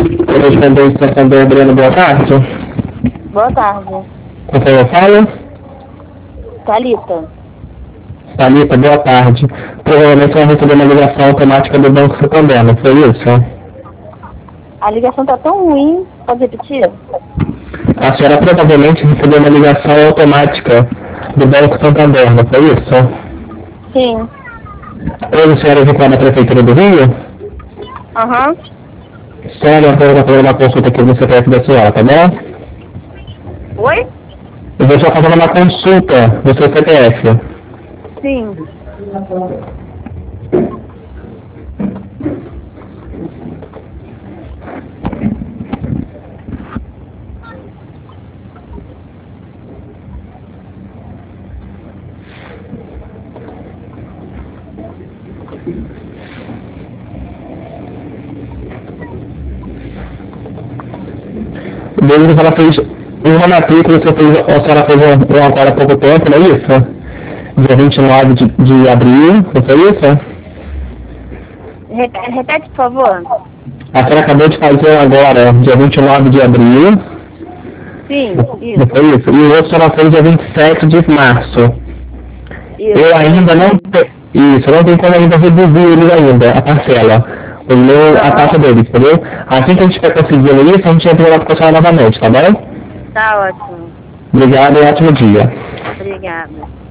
Correspondente Santander, Adriano, boa tarde. Boa tarde. Com quem eu falo? Thalita. Thalita, boa tarde. Provavelmente vai receber uma ligação automática do Banco Santander, não foi isso? A ligação tá tão ruim. Pode repetir? A senhora provavelmente recebeu uma ligação automática do Banco Santander, não foi isso? Sim. Hoje a senhora vem para a Prefeitura do Rio? Aham. Senhora, eu vou fazer uma consulta aqui no CPF da senhora, tá bom? Oi? Eu vou só fazer uma consulta do seu CPF. Sim. Desde que ela fez uma matrícula, a senhora fez um agora há pouco tempo, não é isso? Dia 29 de abril, não foi isso? Repete, por favor. A senhora acabou de fazer agora, dia 29 de abril, Sim, não isso. foi isso? E o outro a senhora fez dia 27 de março. Isso. Eu ainda não tenho, isso, eu não tenho como ainda reduzir ele ainda, a parcela, a taxa dele, entendeu? Assim que a gente vai conseguindo isso, a gente entra lá com a senhora novamente, tá bom? Tá ótimo. Obrigado e ótimo dia. Obrigada.